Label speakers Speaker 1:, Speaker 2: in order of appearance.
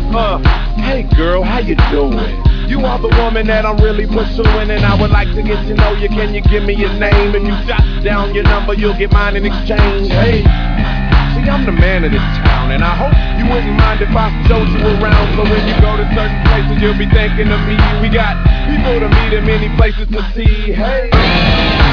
Speaker 1: Hey girl, how you doing? You are the woman that I'm really pursuing, and I would like to get to know you. Can you give me your name? If you jot down your number, you'll get mine in exchange. Hey, see, I'm the man of this town, and I hope you wouldn't mind if I showed you around. So when you go to certain places, you'll be thinking of me. We got people to meet and many places to see. Hey.